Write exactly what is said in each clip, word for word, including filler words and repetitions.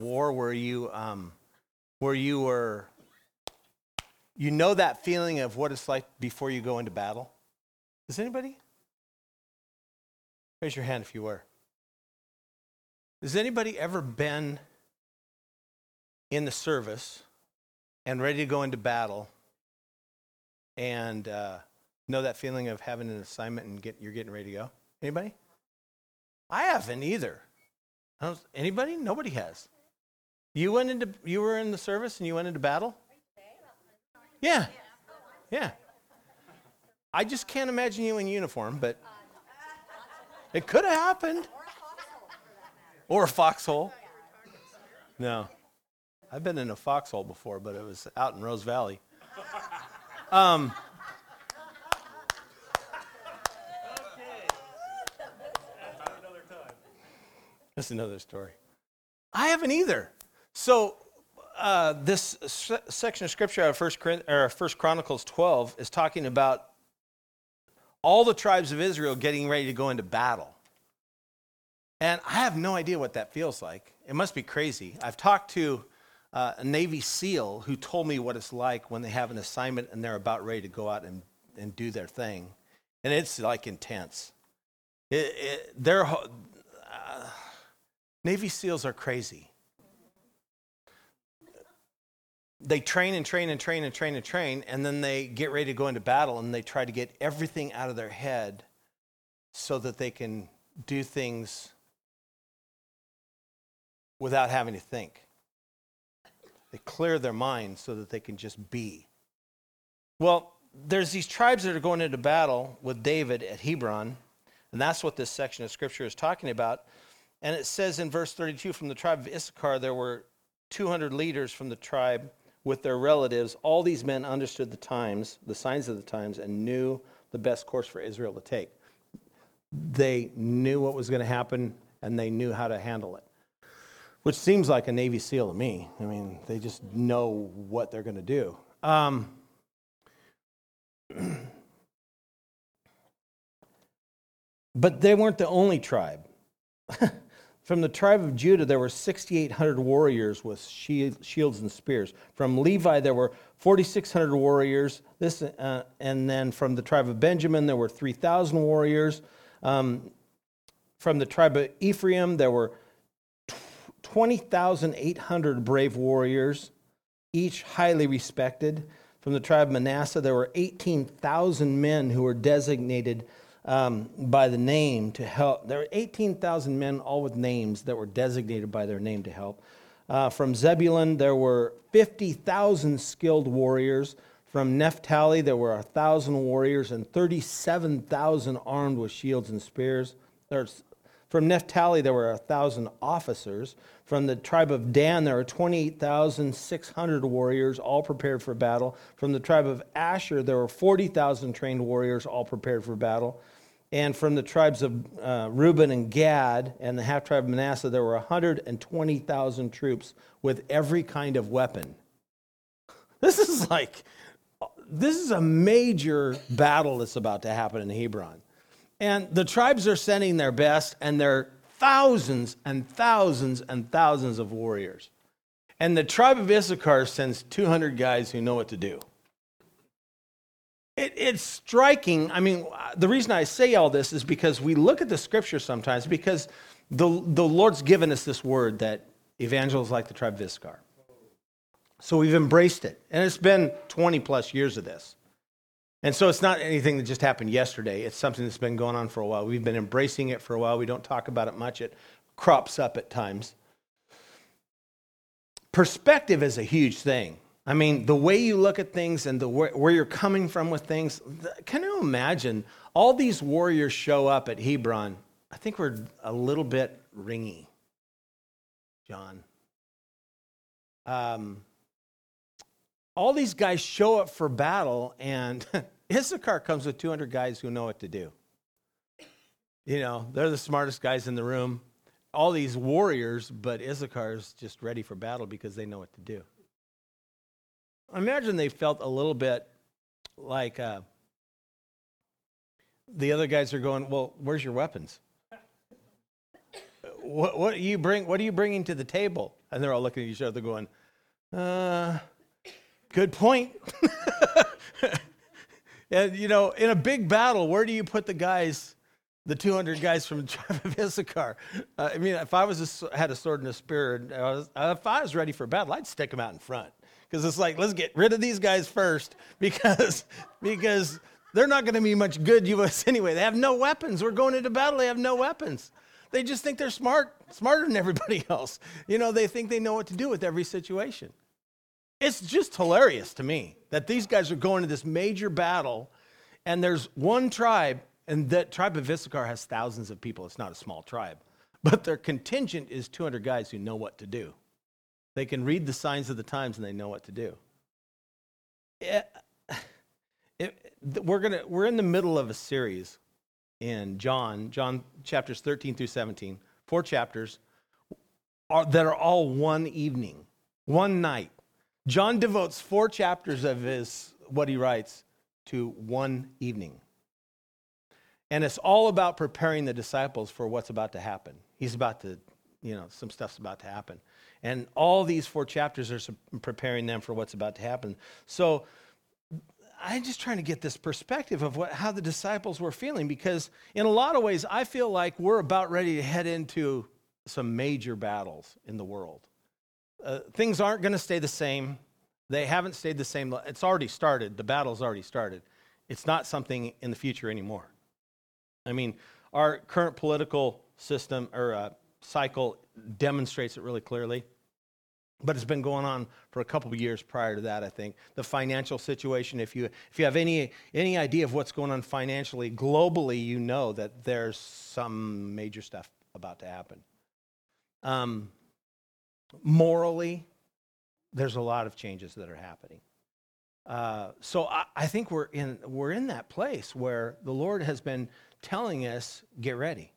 war where you um, where you were, you know that feeling of what it's like before you go into battle? Does anybody? Raise your hand if you were. Has anybody ever been in the service and ready to go into battle and uh, know that feeling of having an assignment and get you're getting ready to go? Anybody? I haven't either. I don't, anybody? Nobody has. You went into you were in the service and you went into battle? Yeah. Yeah. I just can't imagine you in uniform, but it could have happened. Or a foxhole. No. I've been in a foxhole before, but it was out in Rose Valley. Um, that's another story. I haven't either. So uh, this se- section of scripture out of First, or First Chronicles twelve is talking about all the tribes of Israel getting ready to go into battle. And I have no idea what that feels like. It must be crazy. I've talked to uh, a Navy SEAL who told me what it's like when they have an assignment and they're about ready to go out and, and do their thing. And it's like intense. It, it, they're, uh, Navy SEALs are crazy. They train and train and train and train and train, and then they get ready to go into battle and they try to get everything out of their head so that they can do things without having to think. They clear their mind so that they can just be. Well, there's these tribes that are going into battle with David at Hebron, and that's what this section of scripture is talking about. And it says in verse thirty-two, from the tribe of Issachar, there were two hundred leaders from the tribe with their relatives. All these men understood the times, the signs of the times, and knew the best course for Israel to take. They knew what was going to happen, and they knew how to handle it. Which seems like a Navy SEAL to me. I mean, they just know what they're going to do. Um, but they weren't the only tribe. From the tribe of Judah, there were six thousand eight hundred warriors with shields and spears. From Levi, there were four thousand six hundred warriors. This, uh, and then from the tribe of Benjamin, there were three thousand warriors. Um, from the tribe of Ephraim, there were twenty thousand eight hundred brave warriors, each highly respected. From the tribe of Manasseh, there were eighteen thousand men who were designated um, by the name to help. There were eighteen thousand men, all with names, that were designated by their name to help. Uh, from Zebulun, there were fifty thousand skilled warriors. From Naphtali, there were one thousand warriors and thirty-seven thousand armed with shields and spears. There's From Naphtali, there were one thousand officers. From the tribe of Dan, there were twenty-eight thousand six hundred warriors, all prepared for battle. From the tribe of Asher, there were forty thousand trained warriors, all prepared for battle. And from the tribes of uh, Reuben and Gad and the half-tribe of Manasseh, there were one hundred twenty thousand troops with every kind of weapon. This is like, this is a major battle that's about to happen in Hebron. And the tribes are sending their best, and they're thousands and thousands and thousands of warriors. And the tribe of Issachar sends two hundred guys who know what to do. It, it's striking. I mean, the reason I say all this is because we look at the scripture sometimes because the, the Lord's given us this word that evangelists like the tribe of Issachar. So we've embraced it. And it's been twenty plus years of this. And so it's not anything that just happened yesterday. It's something that's been going on for a while. We've been embracing it for a while. We don't talk about it much. It crops up at times. Perspective is a huge thing. I mean, the way you look at things and the where you're coming from with things. Can you imagine all these warriors show up at Hebron? I think we're a little bit ringy, John. Um, all these guys show up for battle, and Issachar comes with two hundred guys who know what to do. You know, they're the smartest guys in the room. All these warriors, but Issachar's just ready for battle because they know what to do. I imagine they felt a little bit like uh, the other guys are going, well, where's your weapons? what, what, you bring, what are you bringing to the table? And they're all looking at each other going, uh, good point. And, you know, in a big battle, where do you put the guys, the two hundred guys from the tribe of Issachar? Uh, I mean, if I was a, had a sword and a spear, and I was, uh, if I was ready for battle, I'd stick them out in front. Because it's like, let's get rid of these guys first, because, because they're not going to be much good to us anyway. They have no weapons. We're going into battle. They have no weapons. They just think they're smart, smarter than everybody else. You know, they think they know what to do with every situation. It's just hilarious to me that these guys are going to this major battle, and there's one tribe, and that tribe of Issachar has thousands of people. It's not a small tribe. But their contingent is two hundred guys who know what to do. They can read the signs of the times, and they know what to do. It, it, we're gonna we're in the middle of a series in John, John chapters thirteen through seventeen, four chapters are, that are all one evening, one night. John devotes four chapters of his, what he writes, to one evening. And it's all about preparing the disciples for what's about to happen. He's about to, you know, some stuff's about to happen. And all these four chapters are preparing them for what's about to happen. So I'm just trying to get this perspective of what, how the disciples were feeling, because in a lot of ways, I feel like we're about ready to head into some major battles in the world. Uh, things aren't going to stay the same. They haven't stayed the same. It's already started. The battle's already started. It's not something in the future anymore. I mean, our current political system or uh, cycle demonstrates it really clearly. But it's been going on for a couple of years prior to that, I think. The financial situation, if you if you have any any idea of what's going on financially, globally, you know that there's some major stuff about to happen. Um, morally, there's a lot of changes that are happening. Uh, so I, I think we're in we're in that place where the Lord has been telling us, get ready.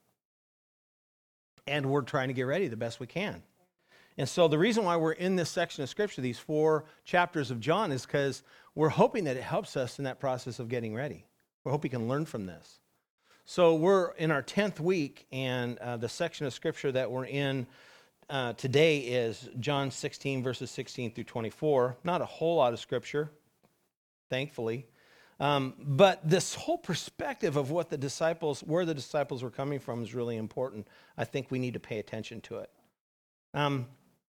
And we're trying to get ready the best we can. And so the reason why we're in this section of Scripture, these four chapters of John, is because we're hoping that it helps us in that process of getting ready. We hope we can learn from this. So we're in our tenth week, and uh, the section of Scripture that we're in uh, today is John sixteen, verses sixteen through twenty-four. Not a whole lot of Scripture, thankfully. Um, but this whole perspective of what the disciples, where the disciples were coming from is really important. I think we need to pay attention to it. Um,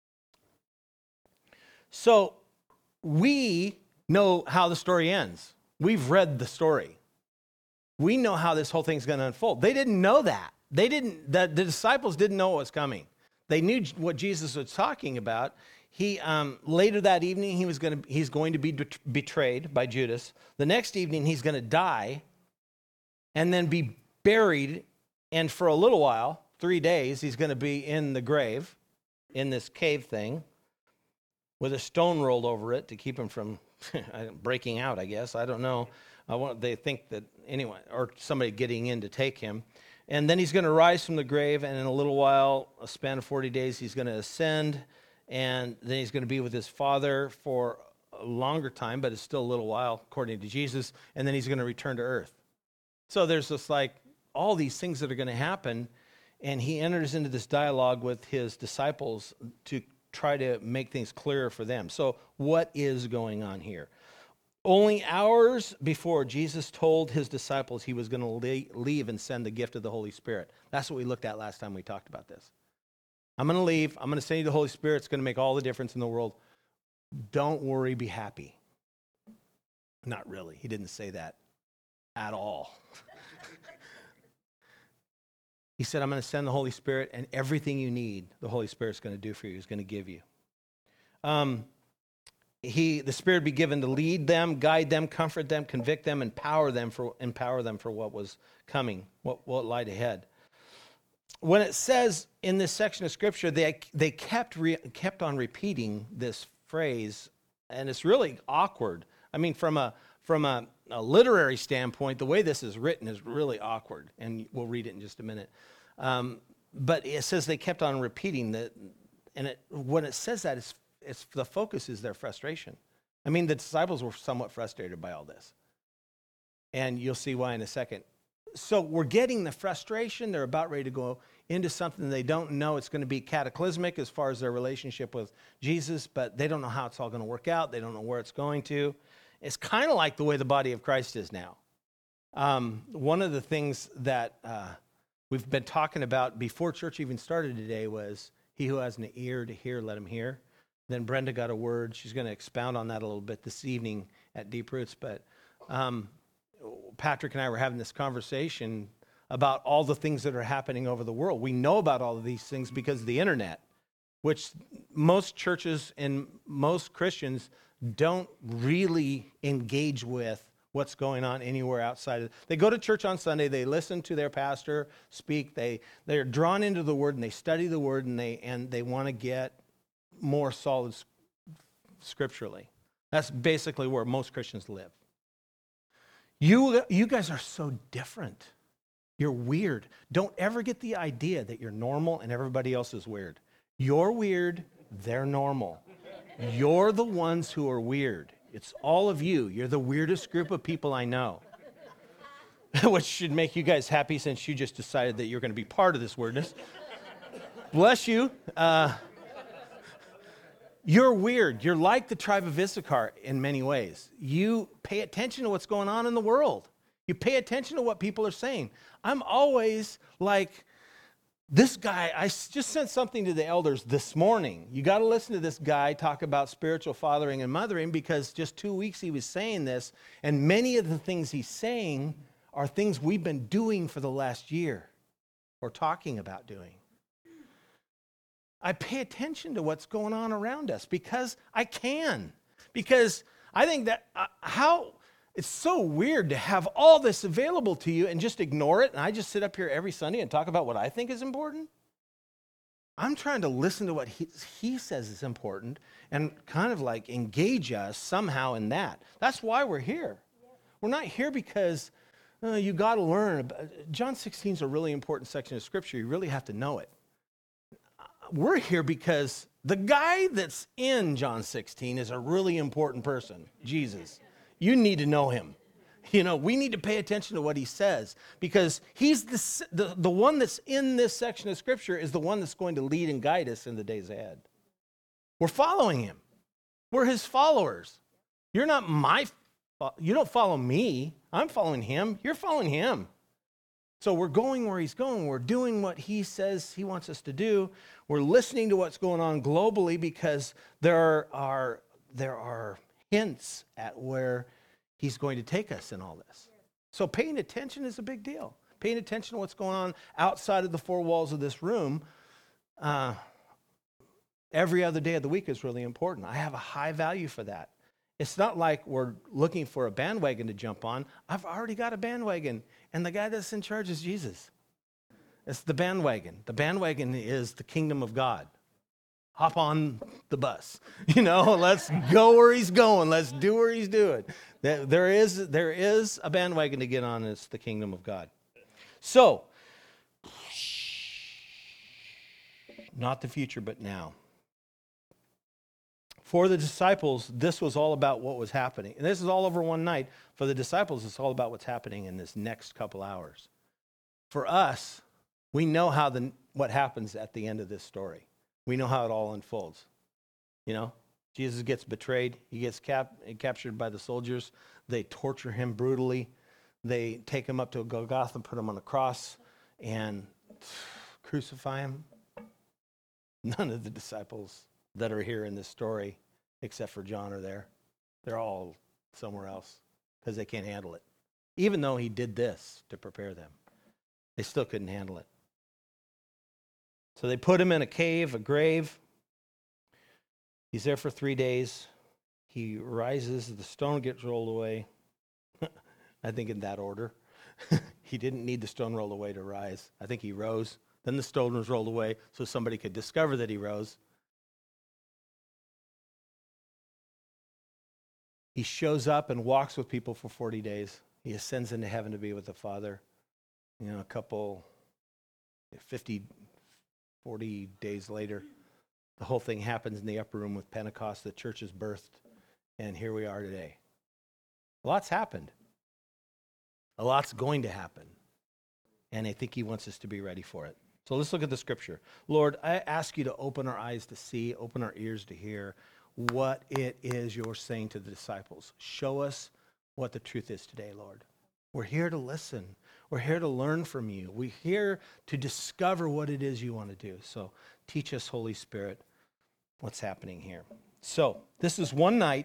so we know how the story ends. We've read the story. We know how this whole thing's going to unfold. They didn't know that. They didn't, the, the disciples didn't know what was coming. They knew what Jesus was talking about. He um, later that evening he was going to he's going to be betrayed by Judas. The next evening he's going to die and then be buried, and for a little while, three days, he's going to be in the grave, in this cave thing, with a stone rolled over it to keep him from breaking out, I guess. I don't know. I want, they think that anyway, or somebody getting in to take him. And then he's going to rise from the grave, and in a little while, a span of forty days, he's going to ascend, and then he's going to be with his Father for a longer time, but it's still a little while, according to Jesus, and then he's going to return to earth. So there's just like all these things that are going to happen, and he enters into this dialogue with his disciples to try to make things clearer for them. So what is going on here? Only hours before, Jesus told his disciples he was going to leave and send the gift of the Holy Spirit. That's what we looked at last time we talked about this. I'm going to leave. I'm going to send you the Holy Spirit. It's going to make all the difference in the world. Don't worry, be happy. Not really. He didn't say that at all. He said, I'm going to send the Holy Spirit, and everything you need, the Holy Spirit's going to do for you. He's going to give you. Um, he, the Spirit be given to lead them, guide them, comfort them, convict them, empower them for empower them for what was coming, what, what lied ahead. When it says in this section of Scripture, they they kept re, kept on repeating this phrase, and it's really awkward. I mean, from a from a, a literary standpoint, the way this is written is really awkward, and we'll read it in just a minute. Um, but it says they kept on repeating that, and it, when it says that, it's, it's the focus is their frustration. I mean, the disciples were somewhat frustrated by all this, and you'll see why in a second. So we're getting the frustration. They're about ready to go into something they don't know. It's going to be cataclysmic as far as their relationship with Jesus, but they don't know how it's all going to work out. They don't know where it's going to. It's kind of like the way the body of Christ is now. Um, one of the things that uh, we've been talking about before church even started today was, he who has an ear to hear, let him hear. Then Brenda got a word. She's going to expound on that a little bit this evening at Deep Roots. But um, Patrick and I were having this conversation about all the things that are happening over the world. We know about all of these things because of the internet, which most churches and most Christians don't really engage with what's going on anywhere outside of. They go to church on Sunday, they listen to their pastor speak, they, they're drawn into the Word, and they study the Word, and they, and they want to get more solid scripturally. That's basically where most Christians live. You, you guys are so different. You're weird. Don't ever get the idea that you're normal and everybody else is weird. You're weird, they're normal. You're the ones who are weird. It's all of you. You're the weirdest group of people I know. Which should make you guys happy since you just decided that you're going to be part of this weirdness. Bless you. Uh, you're weird. You're like the tribe of Issachar in many ways. You pay attention to what's going on in the world. You pay attention to what people are saying. I'm always like, this guy, I just sent something to the elders this morning. You got to listen to this guy talk about spiritual fathering and mothering, because just two weeks he was saying this, and many of the things he's saying are things we've been doing for the last year or talking about doing. I pay attention to what's going on around us because I can. Because I think that uh, how... It's so weird to have all this available to you and just ignore it, and I just sit up here every Sunday and talk about what I think is important. I'm trying to listen to what he, he says is important and kind of like engage us somehow in that. That's why we're here. We're not here because uh, you got to learn. John sixteen is a really important section of Scripture. You really have to know it. We're here because the guy that's in John sixteen is a really important person, Jesus. You need to know him. You know, we need to pay attention to what he says, because he's the, the, the one that's in this section of Scripture is the one that's going to lead and guide us in the days ahead. We're following him. We're his followers. You're not my, you don't follow me. I'm following him. You're following him. So we're going where he's going. We're doing what he says he wants us to do. We're listening to what's going on globally, because there are, there are hints at where he's going to take us in all this. So paying attention is a big deal. Paying attention to what's going on outside of the four walls of this room uh, every other day of the week is really important. I have a high value for that. It's not like we're looking for a bandwagon to jump on. I've already got a bandwagon, and the guy that's in charge is Jesus. It's the bandwagon. The bandwagon is the kingdom of God. Hop on the bus. You know, let's go where he's going. Let's do where he's doing. There is, there is a bandwagon to get on, and it's the kingdom of God. So, not the future, but now. For the disciples, this was all about what was happening. And this is all over one night. For the disciples, it's all about what's happening in this next couple hours. For us, we know how the what happens at the end of this story. We know how it all unfolds. You know, Jesus gets betrayed. He gets cap- captured by the soldiers. They torture him brutally. They take him up to a Golgotha and put him on a cross and crucify him. None of the disciples that are here in this story, except for John, are there. They're all somewhere else because they can't handle it. Even though he did this to prepare them, they still couldn't handle it. So they put him in a cave, a grave. He's there for three days. He rises, the stone gets rolled away. I think in that order. He didn't need the stone rolled away to rise. I think he rose. Then the stone was rolled away so somebody could discover that he rose. He shows up and walks with people for forty days. He ascends into heaven to be with the Father. You know, a couple, fifty, forty days later, the whole thing happens in the upper room with Pentecost. The church is birthed, and here we are today. A lot's happened. A lot's going to happen. And I think he wants us to be ready for it. So let's look at the scripture. Lord, I ask you to open our eyes to see, open our ears to hear what it is you're saying to the disciples. Show us what the truth is today, Lord. We're here to listen. We're here to learn from you. We're here to discover what it is you want to do. So teach us, Holy Spirit, what's happening here. So this is one night.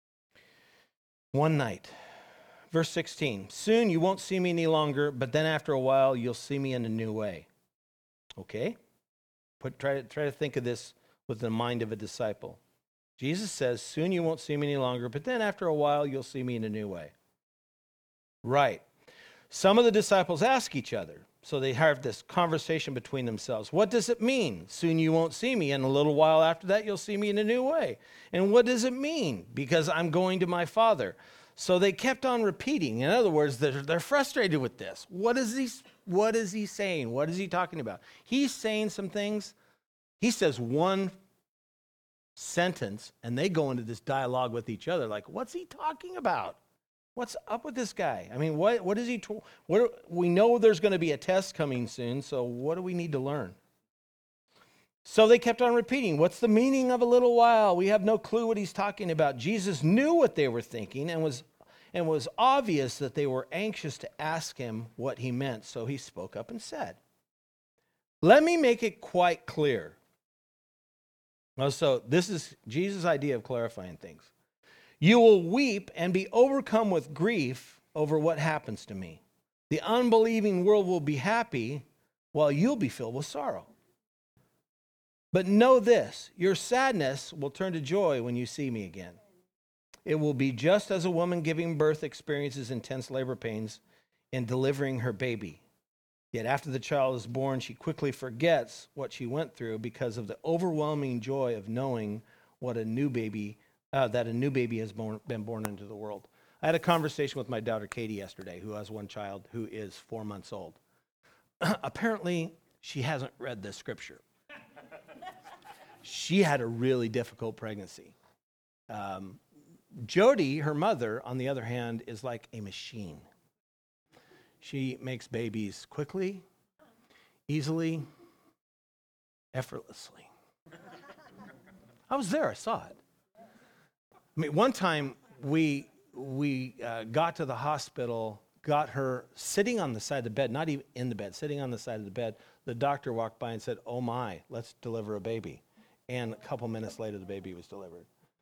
One night. Verse sixteen. Soon you won't see me any longer, but then after a while you'll see me in a new way. Okay? Put, try, to, try to think of this with the mind of a disciple. Jesus says, soon you won't see me any longer, but then after a while you'll see me in a new way. Right. Some of the disciples ask each other, so they have this conversation between themselves. What does it mean? Soon you won't see me, and a little while after that you'll see me in a new way. And what does it mean? Because I'm going to my Father. So they kept on repeating. In other words, they're, they're frustrated with this. What is he, what is he saying? What is he talking about? He's saying some things. He says one sentence, and they go into this dialogue with each other like, what's he talking about? What's up with this guy? I mean, what what is he? To, what we know there's going to be a test coming soon, so what do we need to learn? So they kept on repeating, what's the meaning of a little while? We have no clue what he's talking about. Jesus knew what they were thinking and was and was obvious that they were anxious to ask him what he meant, so he spoke up and said, let me make it quite clear. Well, so this is Jesus' idea of clarifying things. You will weep and be overcome with grief over what happens to me. The unbelieving world will be happy while you'll be filled with sorrow. But know this, your sadness will turn to joy when you see me again. It will be just as a woman giving birth experiences intense labor pains in delivering her baby. Yet after the child is born, she quickly forgets what she went through because of the overwhelming joy of knowing what a new baby Uh, that a new baby has born, been born into the world. I had a conversation with my daughter Katie yesterday, who has one child who is four months old. Apparently, she hasn't read this scripture. She had a really difficult pregnancy. Um, Jody, her mother, on the other hand, is like a machine. She makes babies quickly, easily, effortlessly. I was there, I saw it. I mean, one time we we uh, got to the hospital, got her sitting on the side of the bed, not even in the bed, sitting on the side of the bed. The doctor walked by and said, oh my, let's deliver a baby. And a couple minutes later, the baby was delivered.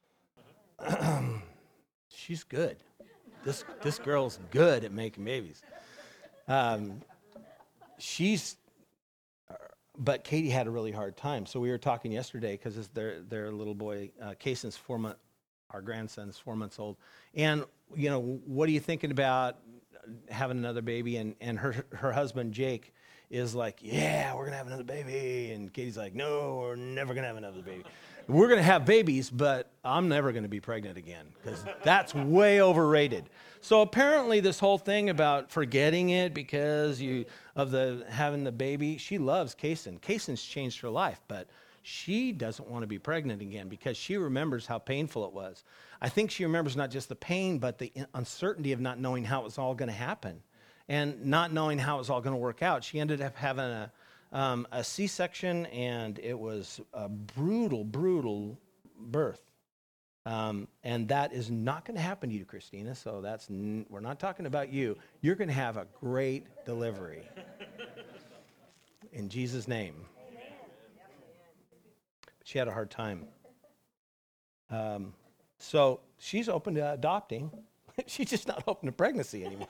She's good. This this girl's good at making babies. Um, she's, but Katie had a really hard time. So we were talking yesterday because their their little boy, uh, Kaysen's four month. Our grandson's four months old. And, you know, what are you thinking about having another baby? And and her her husband, Jake, is like, yeah, we're going to have another baby. And Katie's like, no, we're never going to have another baby. We're going to have babies, but I'm never going to be pregnant again because that's way overrated. So apparently this whole thing about forgetting it because you of the having the baby, she loves Kaysen. Kaysen's changed her life, but she doesn't want to be pregnant again because she remembers how painful it was. I think she remembers not just the pain, but the uncertainty of not knowing how it was all going to happen and not knowing how it was all going to work out. She ended up having a, um, a C-section, and it was a brutal, brutal birth. Um, and that is not going to happen to you, Christina, so that's n- we're not talking about you. You're going to have a great delivery. In Jesus' name. She had a hard time. Um, so she's open to adopting. She's just not open to pregnancy anymore.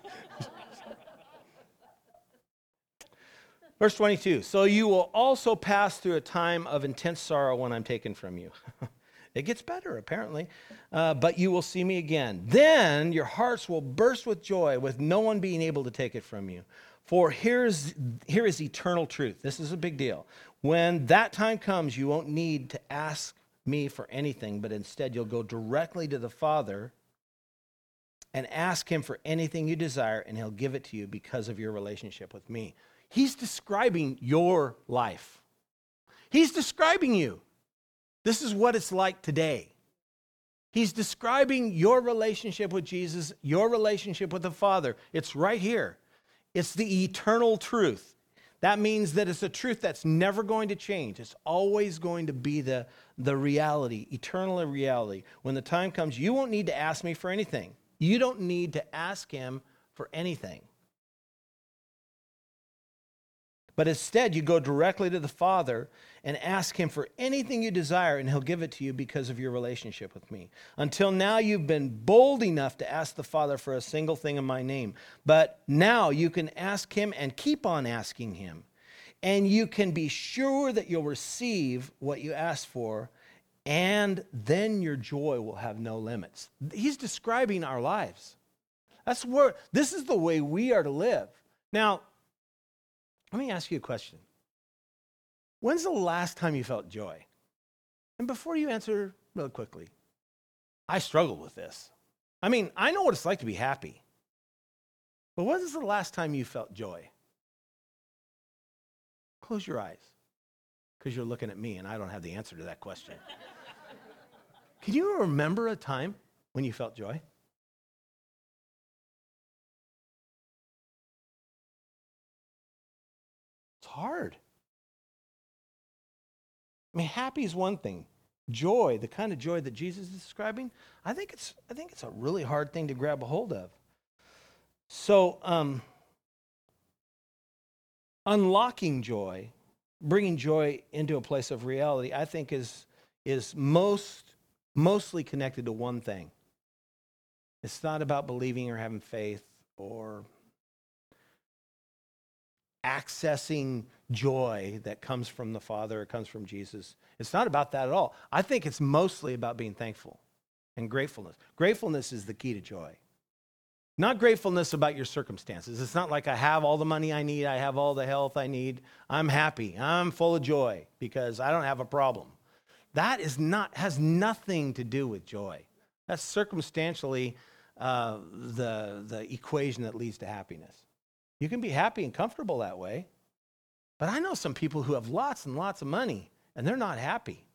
Verse twenty-two, so you will also pass through a time of intense sorrow when I'm taken from you. It gets better, apparently. Uh, but you will see me again. Then your hearts will burst with joy, with no one being able to take it from you. For here's, here is eternal truth. This is a big deal. When that time comes, you won't need to ask me for anything, but instead you'll go directly to the Father and ask him for anything you desire, and he'll give it to you because of your relationship with me. He's describing your life. He's describing you. This is what it's like today. He's describing your relationship with Jesus, your relationship with the Father. It's right here. It's the eternal truth. That means that it's a truth that's never going to change. It's always going to be the, the reality, eternal reality. When the time comes, you won't need to ask me for anything. You don't need to ask him for anything. But instead, you go directly to the Father and ask him for anything you desire, and he'll give it to you because of your relationship with me. Until now, you've been bold enough to ask the Father for a single thing in my name. But now you can ask him and keep on asking him. And you can be sure that you'll receive what you ask for, and then your joy will have no limits. He's describing our lives. That's where, this is the way we are to live. Now, let me ask you a question. When's the last time you felt joy? And before you answer real quickly, I struggle with this. I mean, I know what it's like to be happy. But when is the last time you felt joy? Close your eyes, because you're looking at me and I don't have the answer to that question. Can you remember a time when you felt joy? Hard. I mean, happy is one thing. Joy, the kind of joy that Jesus is describing, I think it's I think it's a really hard thing to grab a hold of. So, um, unlocking joy, bringing joy into a place of reality, I think is is most mostly connected to one thing. It's not about believing or having faith or accessing joy that comes from the Father, it comes from Jesus. It's not about that at all. I think it's mostly about being thankful and gratefulness. Gratefulness is the key to joy. Not gratefulness about your circumstances. It's not like I have all the money I need, I have all the health I need. I'm happy, I'm full of joy because I don't have a problem. That is not has nothing to do with joy. That's circumstantially uh, the, the equation that leads to happiness. You can be happy and comfortable that way. But I know some people who have lots and lots of money, and they're not happy.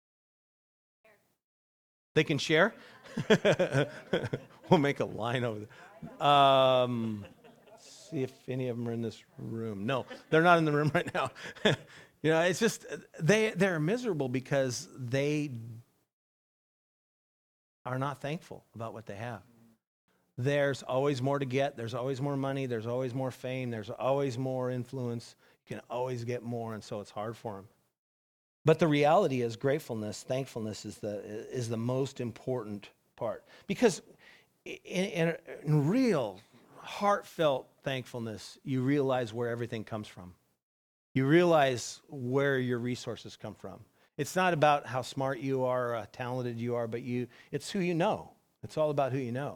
They can share? We'll make a line over there. Um, see if any of them are in this room. No, they're not in the room right now. You know, it's just, they, they're miserable because they are not thankful about what they have. There's always more to get. There's always more money. There's always more fame. There's always more influence. You can always get more, and so it's hard for them. But the reality is gratefulness, thankfulness is the is the most important part. Because in, in, in real, heartfelt thankfulness, you realize where everything comes from. You realize where your resources come from. It's not about how smart you are or how talented you are, but you it's who you know. It's all about who you know.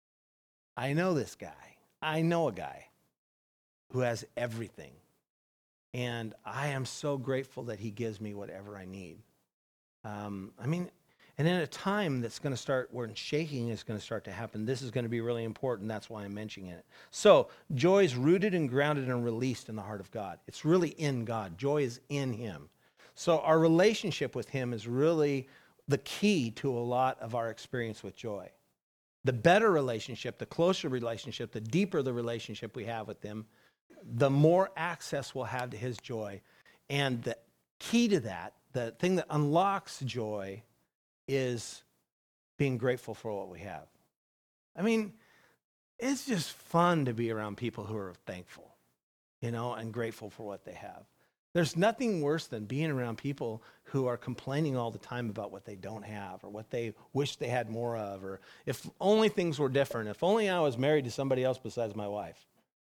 I know this guy. I know a guy who has everything. And I am so grateful that he gives me whatever I need. Um, I mean, and in a time that's going to start, where shaking is going to start to happen, this is going to be really important. That's why I'm mentioning it. So joy is rooted and grounded and released in the heart of God. It's really in God. Joy is in him. So our relationship with him is really the key to a lot of our experience with joy. The better relationship, the closer relationship, the deeper the relationship we have with him, the more access we'll have to his joy. And the key to that, the thing that unlocks joy, is being grateful for what we have. I mean, it's just fun to be around people who are thankful, you know, and grateful for what they have. There's nothing worse than being around people who are complaining all the time about what they don't have or what they wish they had more of, or if only things were different, if only I was married to somebody else besides my wife.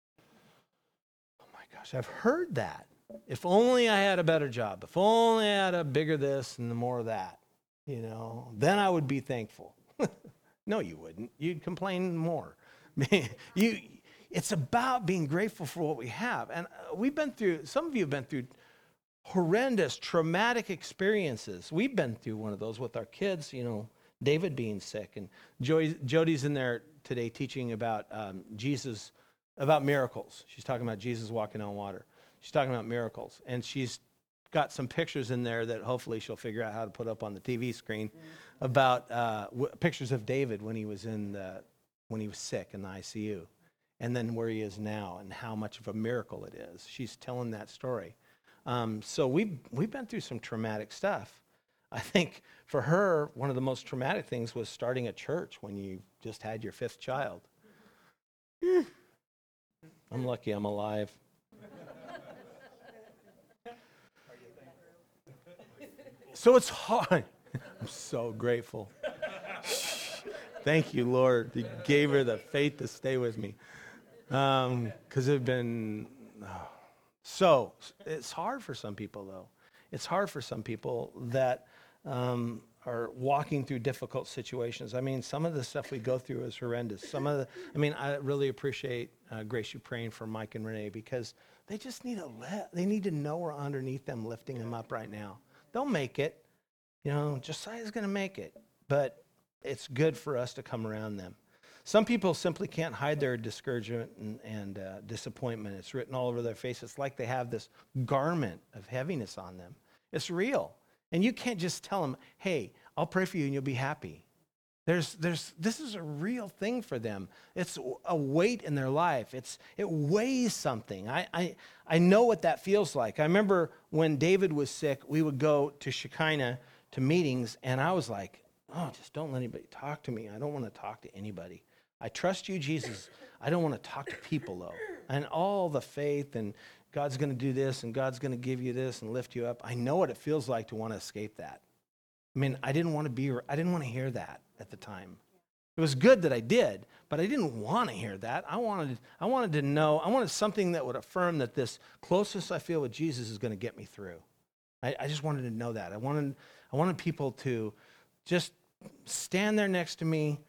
Oh my gosh, I've heard that. If only I had a better job, if only I had a bigger this and more of that, you know, then I would be thankful. No, you wouldn't. You'd complain more. you, it's about being grateful for what we have. And we've been through, some of you have been through horrendous, traumatic experiences. We've been through one of those with our kids, you know, David being sick. And Joy, Jody's in there today teaching about um, Jesus, about miracles. She's talking about Jesus walking on water. She's talking about miracles. And she's got some pictures in there that hopefully she'll figure out how to put up on the T V screen mm-hmm. about uh, w- pictures of David when he was in the, when he was sick in the I C U. and then where he is now and how much of a miracle it is. She's telling that story. Um, so we've, we've been through some traumatic stuff. I think for her, one of the most traumatic things was starting a church when you just had your fifth child. I'm lucky I'm alive. So it's hard. I'm so grateful. Thank you, Lord. You gave her the faith to stay with me. Um, because it's been... Oh. So it's hard for some people, though. It's hard for some people that um, are walking through difficult situations. I mean, some of the stuff we go through is horrendous. Some of the, I mean, I really appreciate, uh, Grace, you praying for Mike and Renee, because they just need to let, they need to know we're underneath them, lifting them up right now. They'll make it. You know, Josiah's going to make it. But it's good for us to come around them. Some people simply can't hide their discouragement and, and uh, disappointment. It's written all over their face. It's like they have this garment of heaviness on them. It's real. And you can't just tell them, hey, I'll pray for you and you'll be happy. There's, there's, this is a real thing for them. It's a weight in their life. It's, it weighs something. I, I, I know what that feels like. I remember when David was sick, we would go to Shekinah to meetings, and I was like, oh, just don't let anybody talk to me. I don't want to talk to anybody. I trust you, Jesus. I don't want to talk to people, though. And all the faith and God's going to do this and God's going to give you this and lift you up. I know what it feels like to want to escape that. I mean, I didn't want to be, I didn't want to hear that at the time. It was good that I did, but I didn't want to hear that. I wanted, I wanted to know, I wanted something that would affirm that this closest I feel with Jesus is going to get me through. I, I just wanted to know that. I wanted, I wanted people to just stand there next to me,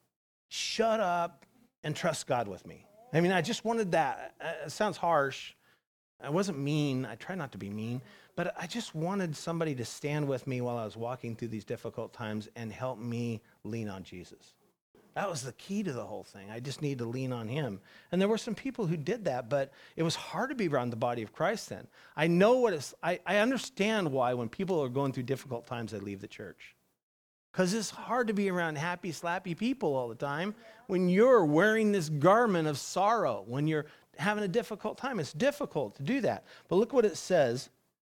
shut up, and trust God with me. I mean, I just wanted that. It sounds harsh. I wasn't mean. I try not to be mean. But I just wanted somebody to stand with me while I was walking through these difficult times and help me lean on Jesus. That was the key to the whole thing. I just needed to lean on him. And there were some people who did that, but it was hard to be around the body of Christ then. I know what it's, I, I understand why when people are going through difficult times, they leave the church. Because it's hard to be around happy, slappy people all the time when you're wearing this garment of sorrow, when you're having a difficult time. It's difficult to do that. But look what it says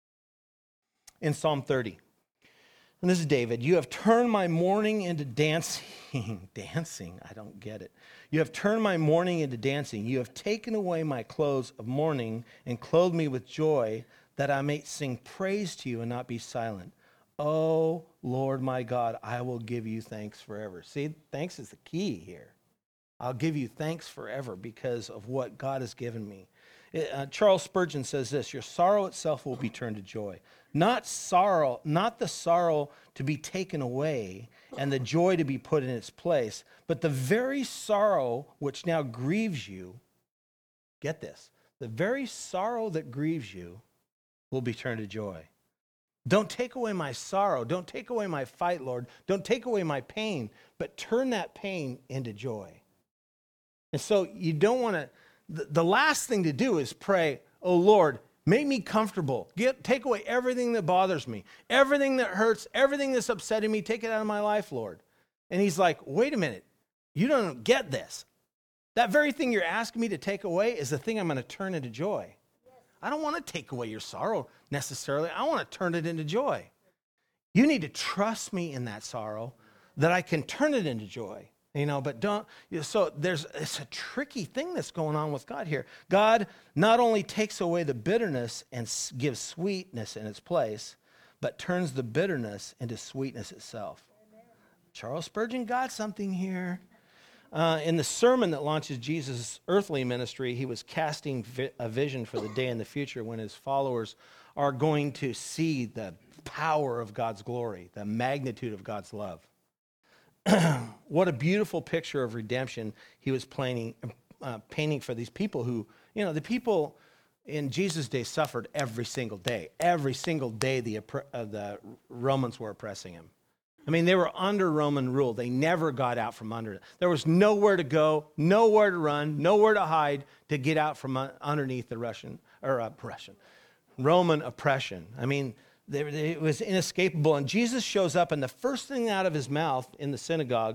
in Psalm thirty. And this is David. You have turned my mourning into dancing. Dancing? I don't get it. You have turned my mourning into dancing. You have taken away my clothes of mourning and clothed me with joy, that I may sing praise to you and not be silent. Oh, Lord my God, I will give you thanks forever. See, thanks is the key here. I'll give you thanks forever because of what God has given me. Uh, Charles Spurgeon says this, your sorrow itself will be turned to joy. Not sorrow, not the sorrow to be taken away and the joy to be put in its place, but the very sorrow which now grieves you, get this, the very sorrow that grieves you will be turned to joy. Don't take away my sorrow. Don't take away my fight, Lord. Don't take away my pain, but turn that pain into joy. And so you don't want to, the, the last thing to do is pray, oh Lord, make me comfortable. Get, take away everything that bothers me, everything that hurts, everything that's upsetting me, take it out of my life, Lord. And he's like, wait a minute, you don't get this. That very thing you're asking me to take away is the thing I'm going to turn into joy. I don't want to take away your sorrow necessarily. I want to turn it into joy. You need to trust me in that sorrow that I can turn it into joy. You know, but don't, you know, so there's, it's a tricky thing that's going on with God here. God not only takes away the bitterness and gives sweetness in its place, but turns the bitterness into sweetness itself. Amen. Charles Spurgeon got something here. Uh, in the sermon that launches Jesus' earthly ministry, he was casting vi- a vision for the day in the future when his followers are going to see the power of God's glory, the magnitude of God's love. What a beautiful picture of redemption he was painting, uh, painting for these people who, you know, the people in Jesus' day suffered every single day. Every single day the, uh, the Romans were oppressing him. I mean, they were under Roman rule. They never got out from under it. There was nowhere to go, nowhere to run, nowhere to hide to get out from underneath the Russian, or uh, Russian, Roman oppression. I mean, they, they, it was inescapable. And Jesus shows up, and the first thing out of his mouth in the synagogue,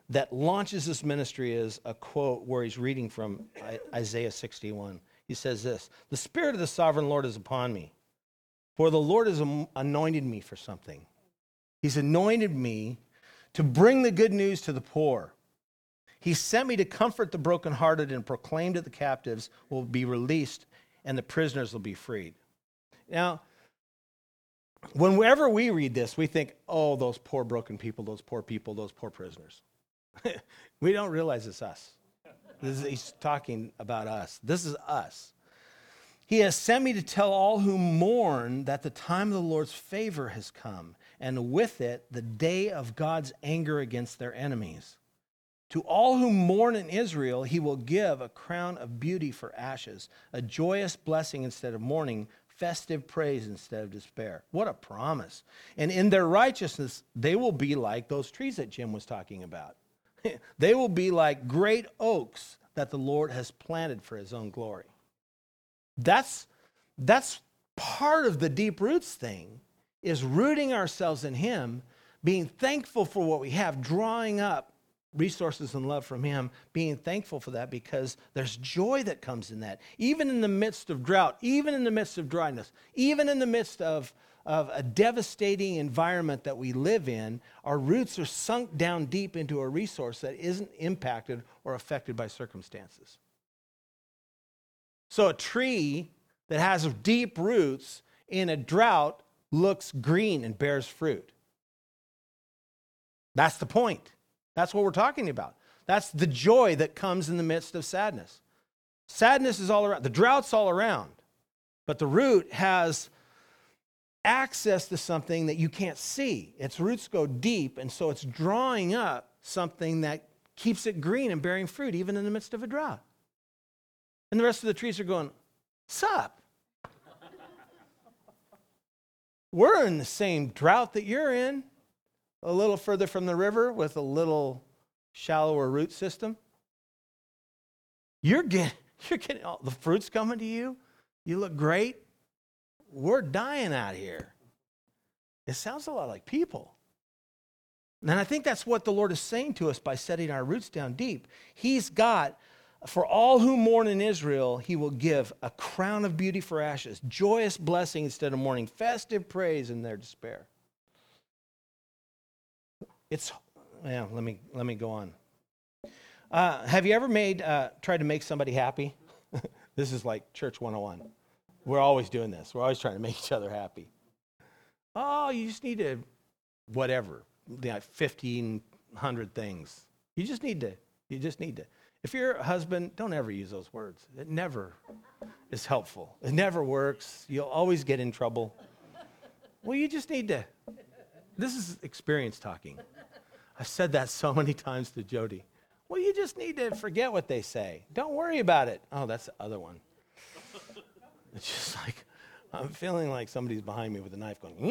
that launches this ministry is a quote where he's reading from Isaiah sixty-one. He says this, "The Spirit of the Sovereign Lord is upon me, for the Lord has anointed me for something. He's anointed me to bring the good news to the poor. He sent me to comfort the brokenhearted and proclaim that the captives will be released and the prisoners will be freed." Now, whenever we read this, we think, oh, those poor broken people, those poor people, those poor prisoners. We don't realize it's us. This is, he's talking about us. This is us. "He has sent me to tell all who mourn that the time of the Lord's favor has come, and with it, the day of God's anger against their enemies. To all who mourn in Israel, he will give a crown of beauty for ashes, a joyous blessing instead of mourning, festive praise instead of despair." What a promise. "And in their righteousness, they will be like those trees that Jim was talking about. They will be like great oaks that the Lord has planted for his own glory." That's, that's part of the deep roots thing, is rooting ourselves in him, being thankful for what we have, drawing up resources and love from him, being thankful for that because there's joy that comes in that. Even in the midst of drought, even in the midst of dryness, even in the midst of, of a devastating environment that we live in, our roots are sunk down deep into a resource that isn't impacted or affected by circumstances. So a tree that has deep roots in a drought looks green and bears fruit. That's the point. That's what we're talking about. That's the joy that comes in the midst of sadness. Sadness is all around. The drought's all around. But the root has access to something that you can't see. Its roots go deep, and so it's drawing up something that keeps it green and bearing fruit, even in the midst of a drought. And the rest of the trees are going, "Sup? We're in the same drought that you're in, a little further from the river with a little shallower root system. You're getting, you're getting all the fruits coming to you. You look great. We're dying out here." It sounds a lot like people. And I think that's what the Lord is saying to us by setting our roots down deep. He's got, for all who mourn in Israel, he will give a crown of beauty for ashes, joyous blessing instead of mourning, festive praise in their despair. It's, yeah, let me, let me go on. Uh, have you ever made, uh, tried to make somebody happy? This is like Church one oh one. We're always doing this. We're always trying to make each other happy. Oh, you just need to, whatever, like fifteen hundred things. You just need to, you just need to. If you're a husband, don't ever use those words. It never is helpful. It never works. You'll always get in trouble. Well, you just need to, this is experience talking. I've said that so many times to Jody. Well, you just need to forget what they say. Don't worry about it. Oh, that's the other one. It's just like, I'm feeling like somebody's behind me with a knife going,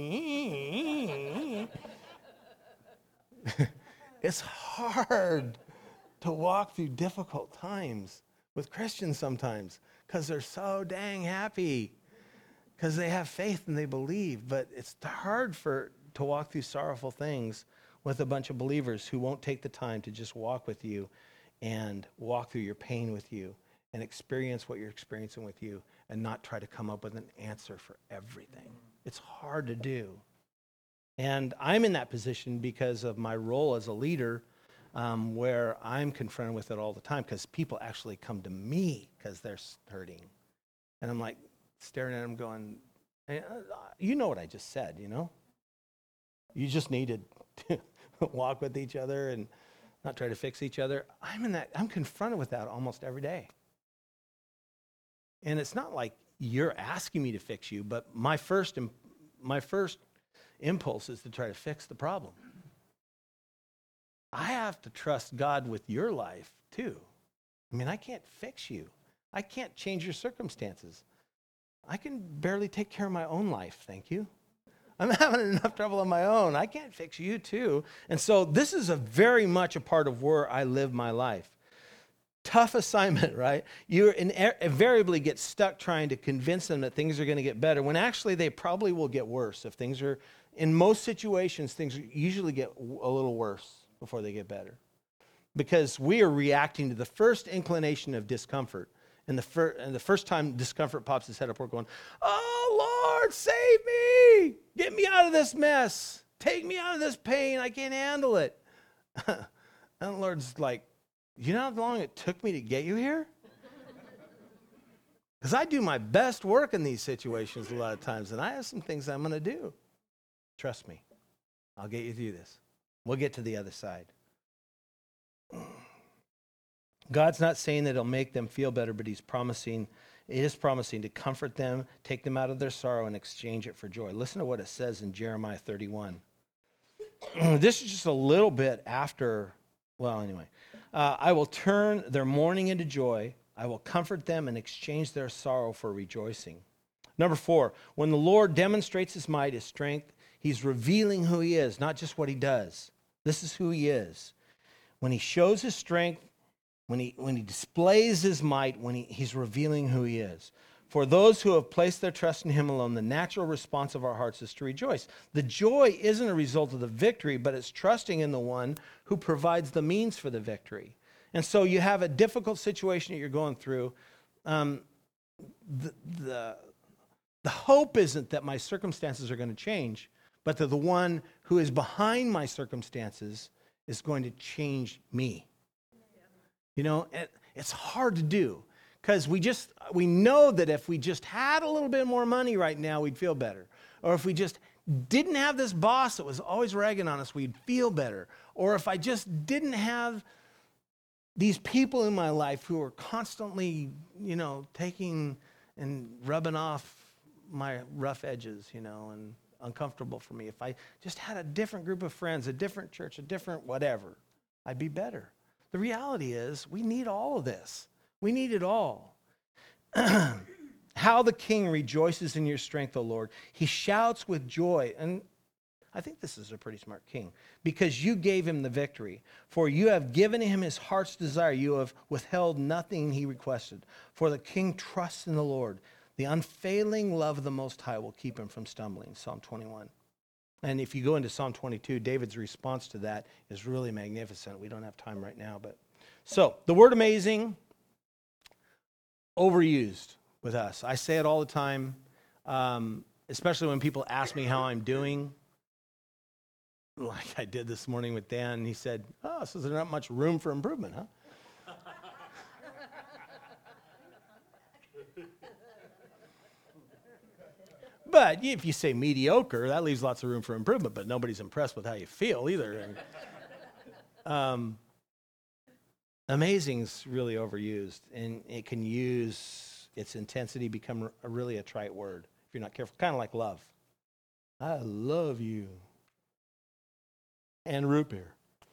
it's hard to walk through difficult times with Christians sometimes because they're so dang happy because they have faith and they believe. But it's hard for to walk through sorrowful things with a bunch of believers who won't take the time to just walk with you and walk through your pain with you and experience what you're experiencing with you and not try to come up with an answer for everything. It's hard to do. And I'm in that position because of my role as a leader, um, where I'm confronted with it all the time because people actually come to me because they're hurting. And I'm like staring at them going, you know what I just said, you know? You just needed to walk with each other and not try to fix each other. I'm in that, I'm confronted with that almost every day. And it's not like you're asking me to fix you, but my first, my first impulse is to try to fix the problem. I have to trust God with your life too. I mean, I can't fix you. I can't change your circumstances. I can barely take care of my own life, thank you. I'm having enough trouble on my own. I can't fix you too. And so this is a very much a part of where I live my life. Tough assignment, right? You invariably get stuck trying to convince them that things are going to get better when actually they probably will get worse. If things are, in most situations, things usually get a little worse before they get better. Because we are reacting to the first inclination of discomfort. And the, fir- and the first time discomfort pops its head up, we're going, oh, Lord, save me. Get me out of this mess. Take me out of this pain. I can't handle it. And the Lord's like, you know how long it took me to get you here? Because I do my best work in these situations a lot of times, and I have some things I'm going to do. Trust me. I'll get you through this. We'll get to the other side. God's not saying that it'll make them feel better, but he's promising, he is promising to comfort them, take them out of their sorrow, and exchange it for joy. Listen to what it says in Jeremiah thirty-one. This is just a little bit after, well, anyway. Uh, I will turn their mourning into joy. I will comfort them and exchange their sorrow for rejoicing. Number four, when the Lord demonstrates his might, his strength, he's revealing who he is, not just what he does. This is who he is. When he shows his strength, when he, when he displays his might, when he, he's revealing who he is. For those who have placed their trust in him alone, the natural response of our hearts is to rejoice. The joy isn't a result of the victory, but it's trusting in the one who provides the means for the victory. And so you have a difficult situation that you're going through. Um, the, the, the hope isn't that my circumstances are going to change, but that the one who is behind my circumstances is going to change me. You know, it, it's hard to do. Because we just, we know that if we just had a little bit more money right now, we'd feel better. Or if we just didn't have this boss that was always ragging on us, we'd feel better. Or if I just didn't have these people in my life who are constantly, you know, taking and rubbing off my rough edges, you know, and uncomfortable for me. If I just had a different group of friends, a different church, a different whatever, I'd be better. The reality is we need all of this. We need it all. How the king rejoices in your strength, O Lord. He shouts with joy. And I think this is a pretty smart king. Because you gave him the victory. For you have given him his heart's desire. You have withheld nothing he requested. For the king trusts in the Lord. The unfailing love of the Most High will keep him from stumbling. Psalm twenty-one. And if you go into Psalm twenty-two, David's response to that is really magnificent. We don't have time right now. But so, the word amazing, overused with us. I say it all the time, um, especially when people ask me how I'm doing. Like I did this morning with Dan, and he said, oh, so there's not much room for improvement, huh? But if you say mediocre, that leaves lots of room for improvement, but nobody's impressed with how you feel either. um, Amazing's really overused, and it can use its intensity become a, really a trite word if you're not careful. Kind of like love. I love you. And root beer.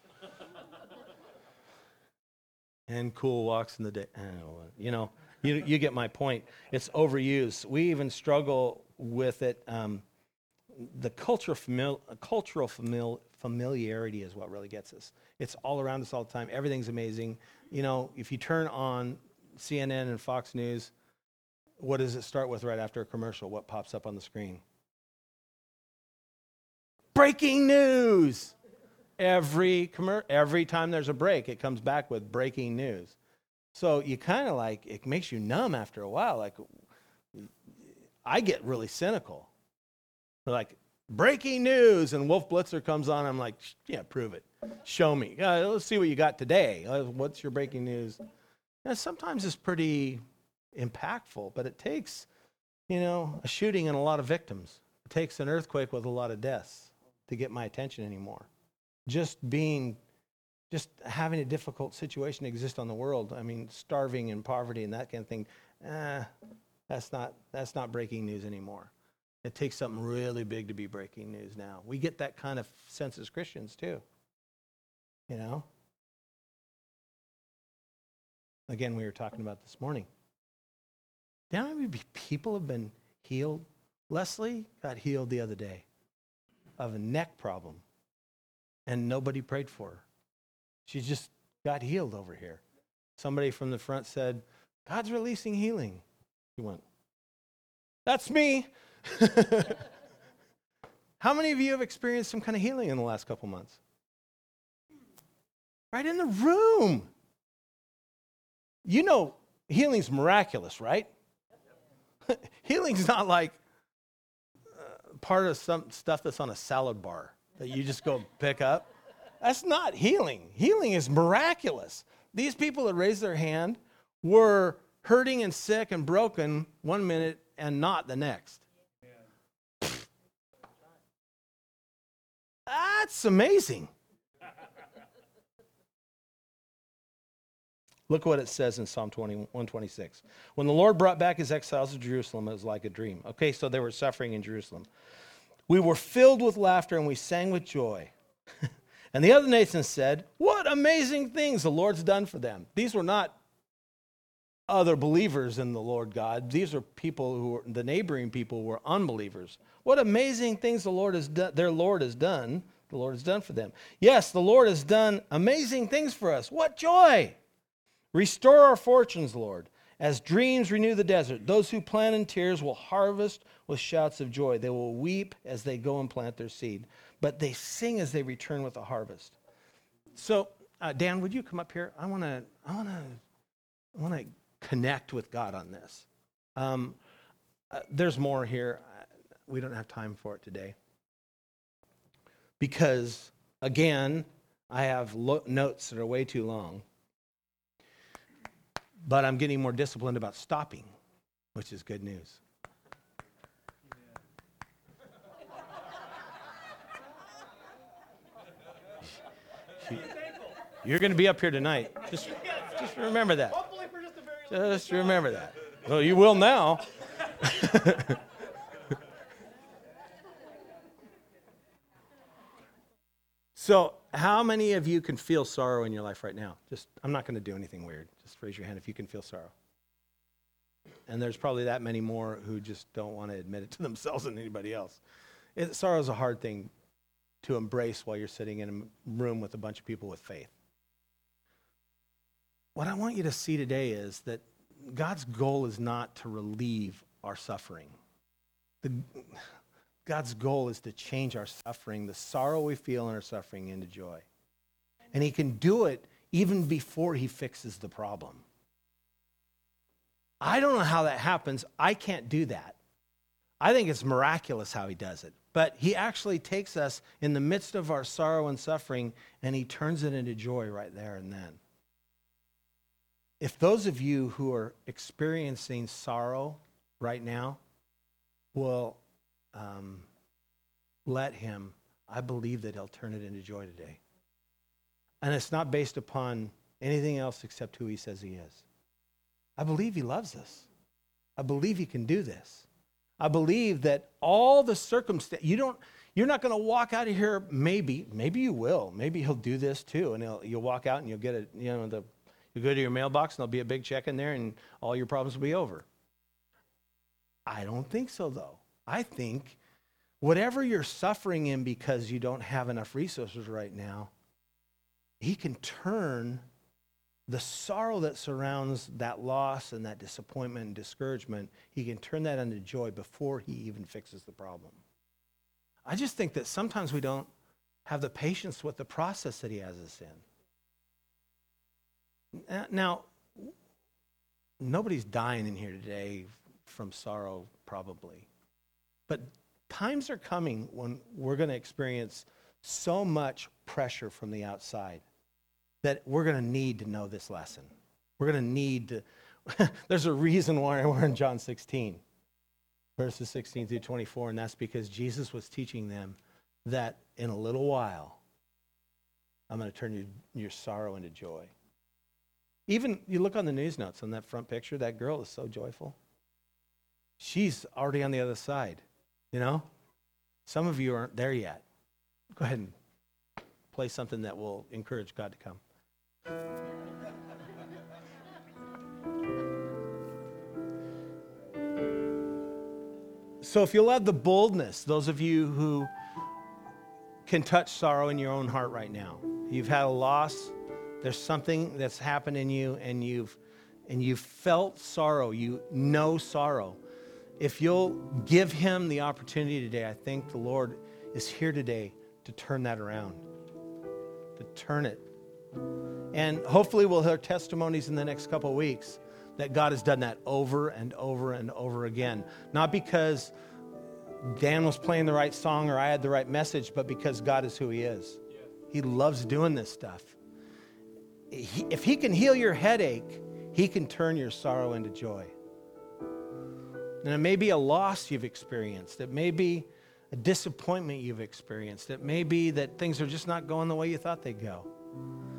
And cool walks in the day. You know, you you get my point. It's overused. We even struggle with it. Um, the cultural famil- cultural famil- familiarity is what really gets us. It's all around us all the time. Everything's amazing. You know, if you turn on C N N and Fox News, what does it start with right after a commercial? What pops up on the screen? Breaking news. Every commer- every time there's a break, it comes back with breaking news. So you kind of like, it makes you numb after a while. Like, I get really cynical. Like, breaking news, and Wolf Blitzer comes on. I'm like, yeah, prove it. Show me. Uh, let's see what you got today. Uh, what's your breaking news? And sometimes it's pretty impactful, but it takes, you know, a shooting and a lot of victims. It takes an earthquake with a lot of deaths to get my attention anymore. Just being, just having a difficult situation exist on the world. I mean, starving and poverty and that kind of thing. Eh, that's not that's not breaking news anymore. It takes something really big to be breaking news now. We get that kind of sense as Christians too. You know? Again, we were talking about this morning. Do you know how many people have been healed? Leslie got healed the other day of a neck problem, and nobody prayed for her. She just got healed over here. Somebody from the front said, God's releasing healing. She went, that's me. How many of you have experienced some kind of healing in the last couple months? Right in the room. You know, healing's miraculous, right? Healing's not like uh, part of some stuff that's on a salad bar that you just go pick up. That's not healing. Healing is miraculous. These people that raised their hand were hurting and sick and broken one minute and not the next. That's amazing. Look what it says in Psalm one twenty-six. When the Lord brought back his exiles to Jerusalem, it was like a dream. Okay, so they were suffering in Jerusalem. We were filled with laughter and we sang with joy. And the other nations said, what amazing things the Lord's done for them. These were not other believers in the Lord God. These are people who were, the neighboring people were unbelievers. What amazing things the Lord has done, their Lord has done, the Lord has done for them. Yes, the Lord has done amazing things for us. What joy! Restore our fortunes, Lord. As dreams renew the desert, those who plant in tears will harvest with shouts of joy. They will weep as they go and plant their seed, but they sing as they return with the harvest. So, uh, Dan, would you come up here? I want to, I want to, I want to connect with God on this. Um, uh, there's more here. We don't have time for it today because, again, I have lo- notes that are way too long. But I'm getting more disciplined about stopping, which is good news. You're going to be up here tonight. Just, just remember that. Just remember that. Well, you will now. So, how many of you can feel sorrow in your life right now? Just, I'm not going to do anything weird. Just raise your hand if you can feel sorrow. And there's probably that many more who just don't want to admit it to themselves and anybody else. It, sorrow is a hard thing to embrace while you're sitting in a room with a bunch of people with faith. What I want you to see today is that God's goal is not to relieve our suffering. The, God's goal is to change our suffering, the sorrow we feel in our suffering, into joy. And he can do it even before he fixes the problem. I don't know how that happens. I can't do that. I think it's miraculous how he does it. But he actually takes us in the midst of our sorrow and suffering, and he turns it into joy right there and then. If those of you who are experiencing sorrow right now will um, let him, I believe that he'll turn it into joy today. And it's not based upon anything else except who he says he is. I believe he loves us. I believe he can do this. I believe that all the circumstances, you don't, you're not going to walk out of here, maybe, maybe you will. Maybe he'll do this too. And he'll, you'll walk out and you'll get a, you know, the, you go to your mailbox and there'll be a big check in there and all your problems will be over. I don't think so though. I think whatever you're suffering in because you don't have enough resources right now, he can turn the sorrow that surrounds that loss and that disappointment and discouragement, he can turn that into joy before he even fixes the problem. I just think that sometimes we don't have the patience with the process that he has us in. Now, nobody's dying in here today from sorrow, probably. But times are coming when we're going to experience so much pressure from the outside that we're going to need to know this lesson. We're going to need to, there's a reason why we're in John sixteen, verses sixteen through twenty-four, and that's because Jesus was teaching them that in a little while, I'm going to turn your, your sorrow into joy. Even, you look on the news notes on that front picture, that girl is so joyful. She's already on the other side, you know? Some of you aren't there yet. Go ahead and play something that will encourage God to come. So if you'll have the boldness, those of you who can touch sorrow in your own heart right now, you've had a loss, there's something that's happened in you and you've and you've felt sorrow, you know sorrow. If you'll give him the opportunity today, I think the Lord is here today to turn that around, to turn it And hopefully we'll hear testimonies in the next couple of weeks that God has done that over and over and over again. Not because Dan was playing the right song or I had the right message, but because God is who he is. Yeah. He loves doing this stuff. He, if he can heal your headache, he can turn your sorrow into joy. And it may be a loss you've experienced. It may be a disappointment you've experienced. It may be that things are just not going the way you thought they'd go.